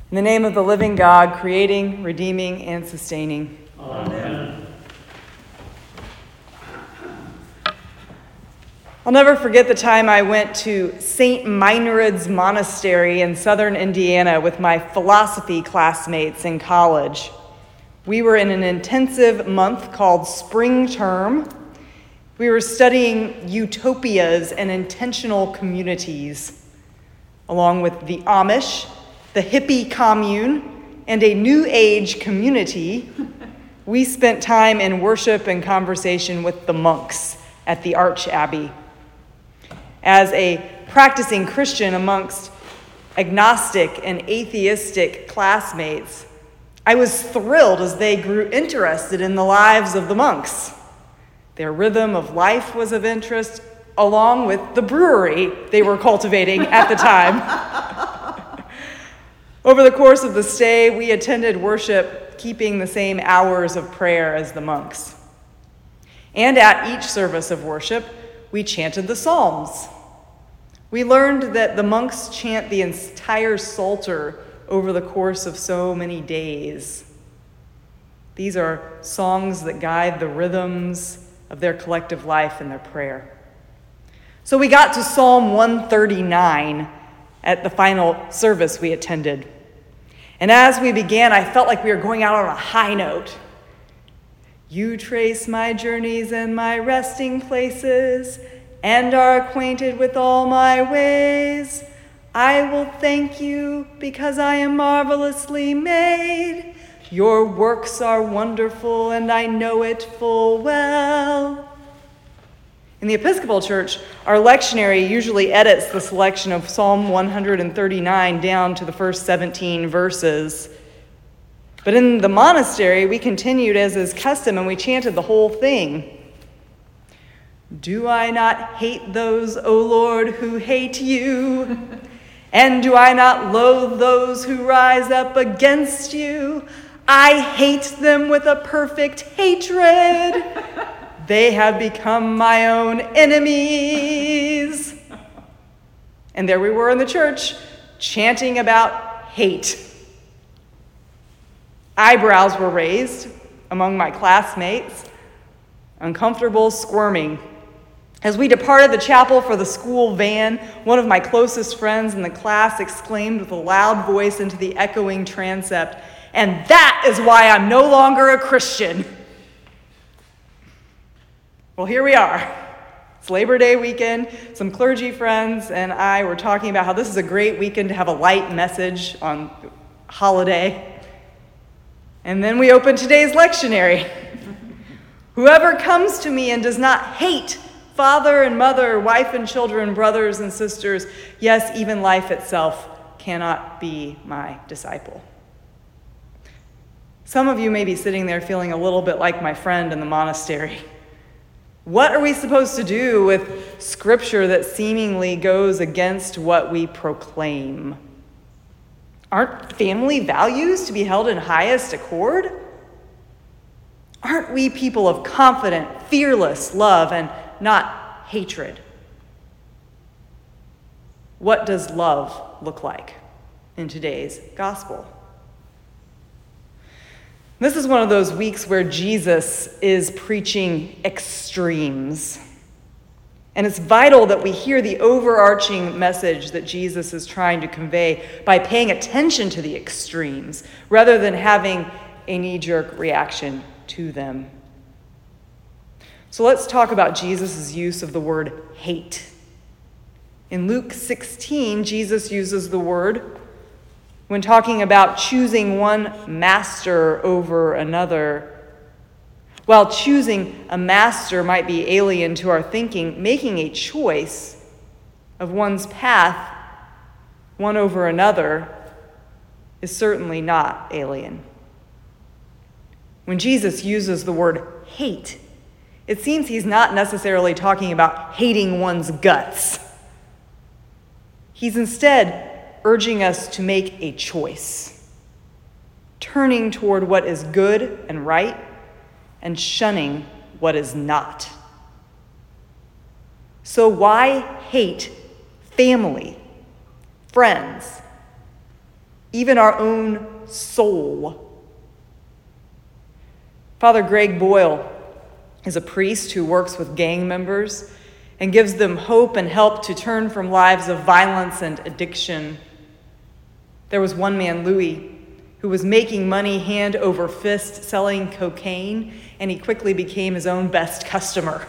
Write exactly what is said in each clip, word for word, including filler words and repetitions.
In the name of the living God, creating, redeeming, and sustaining. Amen. I'll never forget the time I went to Saint Meinrad's Monastery in southern Indiana with my philosophy classmates in college. We were in an intensive month called spring term. We were studying utopias and intentional communities, along with the Amish, the hippie commune, and a new age community. We spent time in worship and conversation with the monks at the Arch Abbey. As a practicing Christian amongst agnostic and atheistic classmates, I was thrilled as they grew interested in the lives of the monks. Their rhythm of life was of interest, along with the brewery they were cultivating at the time. Over the course of the stay, we attended worship, keeping the same hours of prayer as the monks. And at each service of worship, we chanted the Psalms. We learned that the monks chant the entire Psalter over the course of so many days. These are songs that guide the rhythms of their collective life and their prayer. So we got to Psalm one thirty-nine at the final service we attended. And as we began, I felt like we were going out on a high note. You trace my journeys and my resting places, and are acquainted with all my ways. I will thank you because I am marvelously made. Your works are wonderful, and I know it full well. In the Episcopal Church, our lectionary usually edits the selection of Psalm one thirty-nine down to the first seventeen verses. But in the monastery, we continued as is custom, and we chanted the whole thing. Do I not hate those, O Lord, who hate you? And do I not loathe those who rise up against you? I hate them with a perfect hatred. They have become my own enemies. And there we were in the church, chanting about hate. Eyebrows were raised among my classmates, uncomfortable squirming. As we departed the chapel for the school van, one of my closest friends in the class exclaimed with a loud voice into the echoing transept, "And that is why I'm no longer a Christian." Well, here we are. It's Labor Day weekend. Some clergy friends and I were talking about how this is a great weekend to have a light message on holiday. And then we open today's lectionary. Whoever comes to me and does not hate father and mother, wife and children, brothers and sisters, yes, even life itself, cannot be my disciple. Some of you may be sitting there feeling a little bit like my friend in the monastery. What are we supposed to do with scripture that seemingly goes against what we proclaim? Aren't family values to be held in highest accord? Aren't we people of confident, fearless love and not hatred? What does love look like in today's gospel? This is one of those weeks where Jesus is preaching extremes. And it's vital that we hear the overarching message that Jesus is trying to convey by paying attention to the extremes rather than having a knee-jerk reaction to them. So let's talk about Jesus' use of the word hate. In Luke sixteen, Jesus uses the word when talking about choosing one master over another. While choosing a master might be alien to our thinking, making a choice of one's path, one over another, is certainly not alien. When Jesus uses the word hate, it seems he's not necessarily talking about hating one's guts. He's instead urging us to make a choice, turning toward what is good and right and shunning what is not. So why hate family, friends, even our own soul. Father Greg Boyle is a priest who works with gang members and gives them hope and help to turn from lives of violence and addiction. There was one man, Louis, who was making money hand over fist selling cocaine, and he quickly became his own best customer.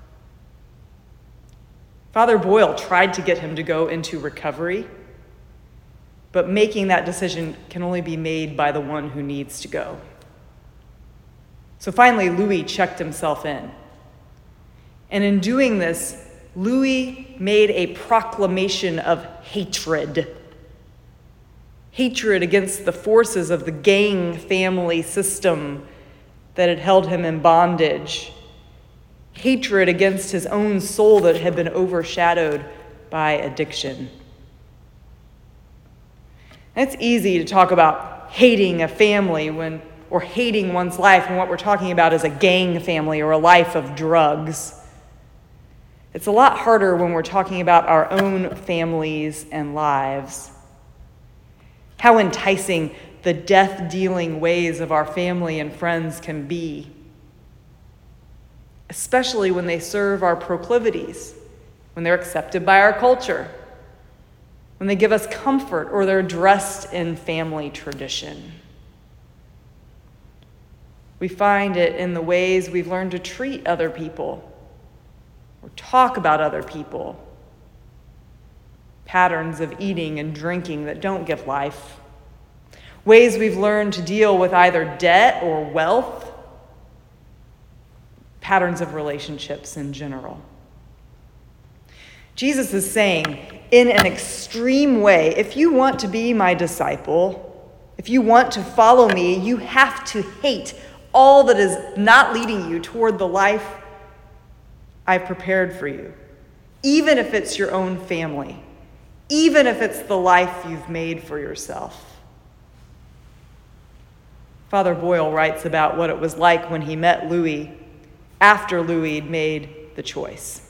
Father Boyle tried to get him to go into recovery, but making that decision can only be made by the one who needs to go. So finally, Louis checked himself in. And in doing this, Louis made a proclamation of hatred. Hatred against the forces of the gang family system that had held him in bondage. Hatred against his own soul that had been overshadowed by addiction. And it's easy to talk about hating a family when, or hating one's life when what we're talking about is a gang family or a life of drugs. It's a lot harder when we're talking about our own families and lives. How enticing the death-dealing ways of our family and friends can be, especially when they serve our proclivities, when they're accepted by our culture, when they give us comfort or they're dressed in family tradition. We find it in the ways we've learned to treat other people or talk about other people. Patterns of eating and drinking that don't give life. Ways we've learned to deal with either debt or wealth. Patterns of relationships in general. Jesus is saying, in an extreme way, if you want to be my disciple, if you want to follow me, you have to hate all that is not leading you toward the life I've prepared for you, even if it's your own family, even if it's the life you've made for yourself. Father Boyle writes about what it was like when he met Louis after Louis had made the choice.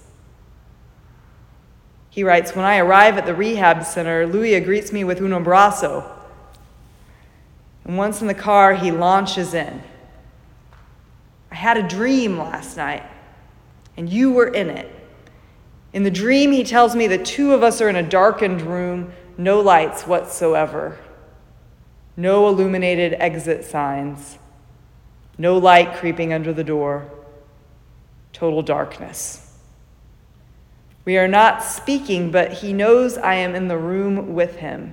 He writes, when I arrive at the rehab center, Louis greets me with un abrazo. And once in the car, he launches in. I had a dream last night, and you were in it. In the dream, he tells me that two of us are in a darkened room, no lights whatsoever, no illuminated exit signs, no light creeping under the door, total darkness. We are not speaking, but he knows I am in the room with him.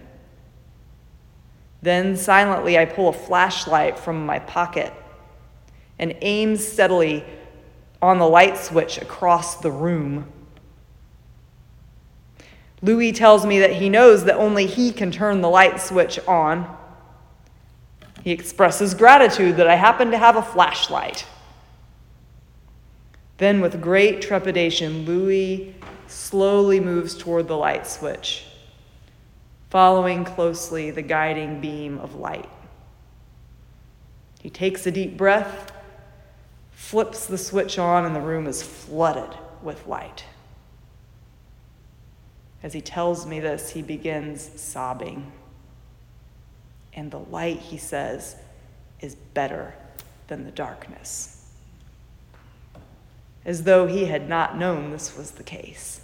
Then silently, I pull a flashlight from my pocket and aim steadily on the light switch across the room. Louis tells me that he knows that only he can turn the light switch on. He expresses gratitude that I happen to have a flashlight. Then, with great trepidation, Louis slowly moves toward the light switch, following closely the guiding beam of light. He takes a deep breath, flips the switch on, and the room is flooded with light. As he tells me this, he begins sobbing. And the light, he says, is better than the darkness. As though he had not known this was the case.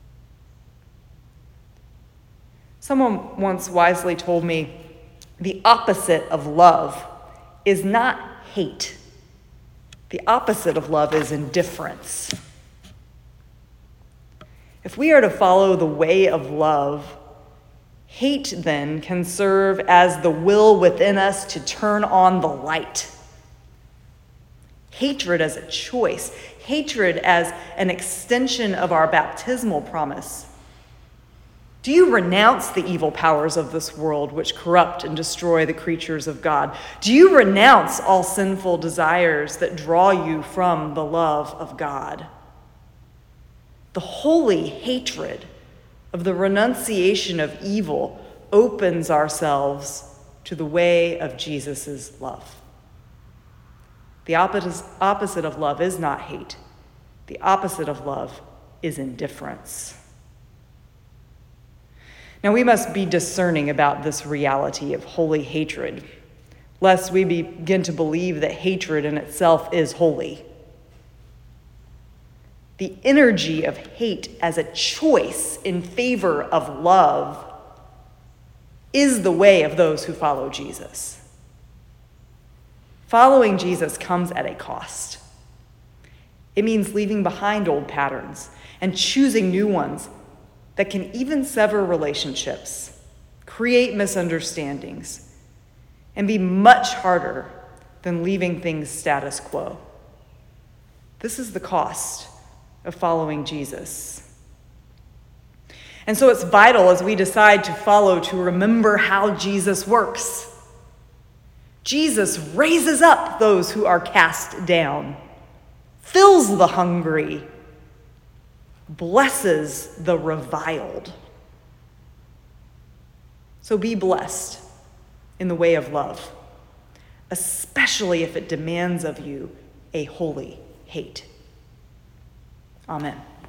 Someone once wisely told me, the opposite of love is not hate. The opposite of love is indifference. If we are to follow the way of love, hate then can serve as the will within us to turn on the light. Hatred as a choice. Hatred as an extension of our baptismal promise. Do you renounce the evil powers of this world which corrupt and destroy the creatures of God? Do you renounce all sinful desires that draw you from the love of God? The holy hatred of the renunciation of evil opens ourselves to the way of Jesus' love. The opposite of love is not hate. The opposite of love is indifference. Now, we must be discerning about this reality of holy hatred, lest we begin to believe that hatred in itself is holy. The energy of hate as a choice in favor of love is the way of those who follow Jesus. Following Jesus comes at a cost. It means leaving behind old patterns and choosing new ones that can even sever relationships, create misunderstandings, and be much harder than leaving things status quo. This is the cost of following Jesus. And so it's vital as we decide to follow to remember how Jesus works. Jesus raises up those who are cast down, fills the hungry, blesses the reviled. So be blessed in the way of love, especially if it demands of you a holy hate. Amen.